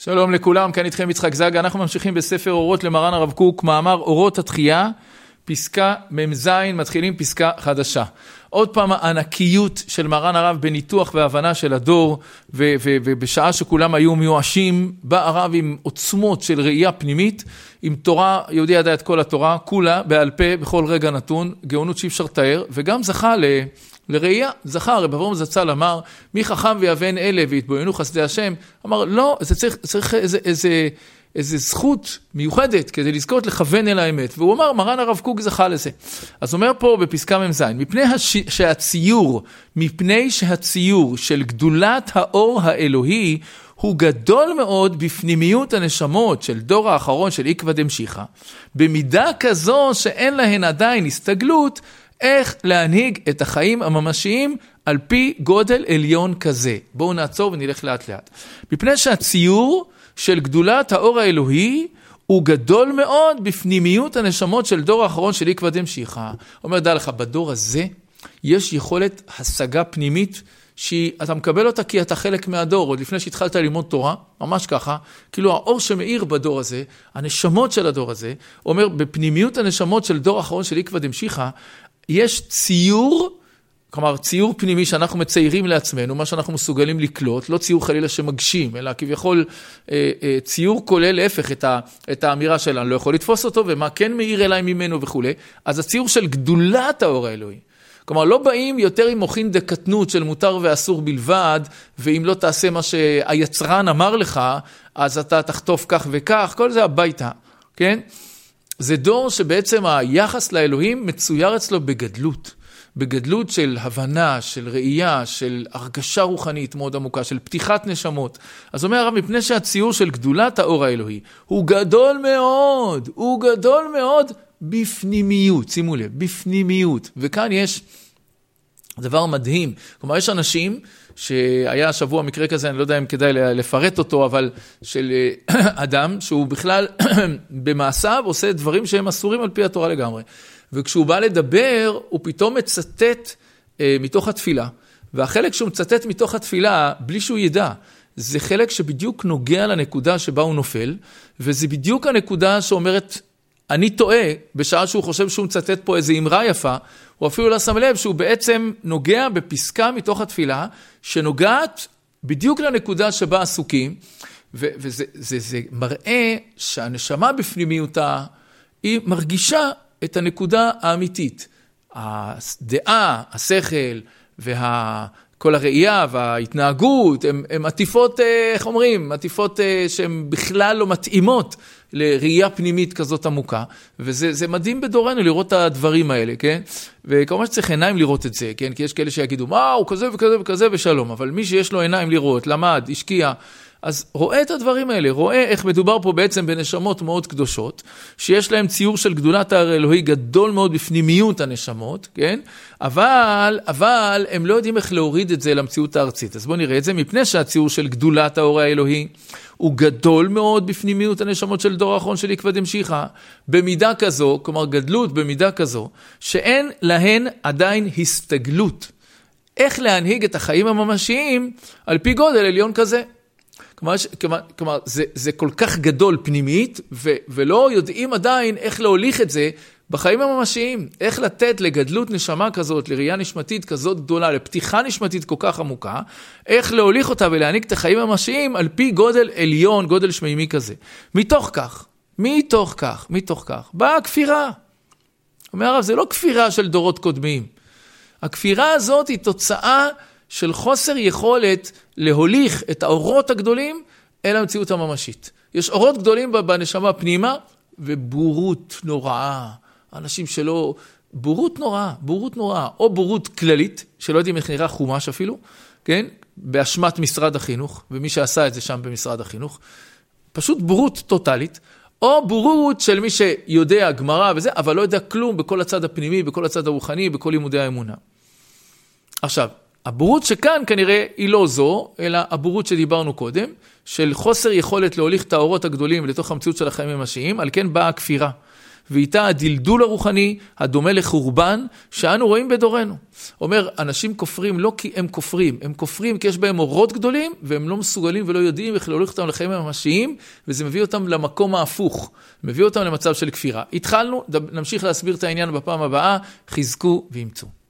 שלום לכולם, כאן איתכם יצחק זגה. אנחנו ממשיכים בספר אורות למרן הרב קוק, מאמר אורות התחייה, פסקה מ"ז, מתחילים פסקה חדשה. עוד פעם הענקיות של מרן הרב בניתוח והבנה של הדור, ובשעה שכולם היו מיואשים, בא הרב עם עוצמות של ראייה פנימית, עם תורה, יהודי ידע את כל התורה, כולה בעל פה בכל רגע נתון, גאונות שאי אפשר לתאר, וגם זכה לראייה, זכה, רב אברהם זצ"ל אמר, מי חכם ויבן אלה והתבוננו חסדי השם, אמר לא, זה צריך איזה זכות מיוחדת כדי לזכות לכוון אל האמת, והוא אמר, מרן הרב קוק זכה לזה. אז אומר פה בפסקה מ"ז, מפני שהציור של גדולת האור האלוהי, הוא גדול מאוד בפנימיות הנשמות של דור האחרון של עקבא דמשיחא, במידה כזו שאין להן עדיין הסתגלות, איך להנהיג את החיים הממשיים על פי גודל עליון כזה. בואו נעצור ונלך לאט לאט. מפני שהציור של גדולת האור האלוהי הוא גדול מאוד בפנימיות הנשמות של דור האחרון של עקבא דמשיחא. אומר, דע לך, בדור הזה יש יכולת השגה פנימית שאתה מקבל אותה כי אתה חלק מהדור, עוד לפני שהתחלת ללמוד תורה, ממש ככה, כאילו האור שמאיר בדור הזה, הנשמות של הדור הזה, אומר, בפנימיות הנשמות של דור האחרון של עקבא דמשיחא, יש ציור, כלומר ציור פנימי שאנחנו מציירים לעצמנו, מה שאנחנו מסוגלים לקלוט, לא ציור חלילה שמגשים, אלא כביכול ציור כולל להפך את האמירה שלנו, לא יכול לתפוס אותו ומה כן מאיר אליי ממנו וכו'. אז הציור של גדולת האור האלוהי. כלומר, לא באים יותר עם מוכין דקטנות של מותר ואסור בלבד, ואם לא תעשה מה שהיצרן אמר לך, אז אתה תחטוף כך וכך, כל זה הביתה, כן? זה דור שבעצם היחס לאלוהים מצויר אצלו בגדלות. בגדלות של הבנה, של ראייה, של הרגשה רוחנית מאוד עמוקה, של פתיחת נשמות. אז אומר הרב, מפני שהציור של גדולת האור האלוהי הוא גדול מאוד בפנימיות, שימו לב, בפנימיות. וכאן יש דבר מדהים. כלומר, יש אנשים שהיה השבוע מקרה כזה, אני לא יודע אם כדאי לפרט אותו, אבל של אדם שהוא בכלל במעשיו עושה דברים שהם אסורים על פי התורה לגמרי. וכשהוא בא לדבר, הוא פתאום מצטט מתוך התפילה. והחלק שהוא מצטט מתוך התפילה, בלי שהוא ידע, זה חלק שבדיוק נוגע לנקודה שבה הוא נופל, וזה בדיוק הנקודה שאומרת, אני טועה, בשעה שהוא חושב שהוא מצטט פה איזו אמרה יפה, הוא אפילו לא שם לב שהוא בעצם נוגע בפסקה מתוך התפילה, שנוגעת בדיוק לנקודה שבה עסוקים, וזה מראה שהנשמה בפנימיותה, היא מרגישה את הנקודה האמיתית. הדעה, השכל, כל הראייה וההתנהגות, הם עטיפות, איך אומרים? עטיפות שהן בכלל לא מתאימות לראייה פנימית כזאת עמוקה, וזה מדהים בדורנו לראות את הדברים האלה, כן? וכמובן שצריך עיניים לראות את זה, כן? כי יש כאלה שיגידו, הוא כזה וכזה וכזה ושלום, אבל מי שיש לו עיניים לראות, למד, השקיע, אז רואה את הדברים האלה, רואה איך מדובר פה בעצם בנשמות מאוד קדושות, שיש להם ציור של גדולת האור האלוהי גדול מאוד בפנימיות הנשמות, כן? אבל הם לא יודעים איך להוריד את זה למציאות הארצית. אז בואו נראה את זה, מפני שהציור של גדולת האור האלוהי הוא גדול מאוד בפנימיות הנשמות של דור האחרון של עקבא דמשיחא, במידה כזו, כלומר גדלות במידה כזו, שאין להן עדיין הסתגלות. איך להנהיג את החיים הממשיים על פי גודל עליון כזה? כלומר, זה כל כך גדול פנימית, ולא יודעים עדיין איך להוליך את זה בחיים הממשיים, איך לתת לגדלות נשמה כזאת, לראייה נשמתית כזאת גדולה, לפתיחה נשמתית כל כך עמוקה, איך להוליך אותה ולהעניק את החיים הממשיים על פי גודל עליון, גודל שמימי כזה. מתוך כך, באה הכפירה. אומר הרב, זה לא כפירה של דורות קודמים. הכפירה הזאת היא תוצאה של חוסר יכולת להוליך את האורות הגדולים אל המציאות הממשית. יש אורות גדולים בנשמה פנימה, ובורות נוראה. אנשים שלא, בורות נוראה, או בורות כללית, שלא יודעים איך נראה חומש אפילו, כן? באשמת משרד החינוך, ומי שעשה את זה שם במשרד החינוך, פשוט בורות טוטלית, או בורות של מי שיודע גמרא וזה, אבל לא יודע כלום בכל הצד הפנימי, בכל הצד הרוחני, בכל לימודי האמונה. עכשיו, הבורות שכאן כנראה היא לא זו, אלא הבורות שדיברנו קודם, של חוסר יכולת להוליך את האורות הגדולים לתוך המציאות של החיים הממשיים, על כן באה הכפירה. ואיתה הדלדול הרוחני, הדומה לחורבן, שאנו רואים בדורנו. אומר, אנשים כופרים לא כי הם כופרים, הם כופרים כי יש בהם אורות גדולים, והם לא מסוגלים ולא יודעים איך להוליך אותם לחיים הממשיים, וזה מביא אותם למקום ההפוך, מביא אותם למצב של כפירה. התחלנו, נמשיך להסביר את העניין בפעם הבאה, חזקו ואמצו.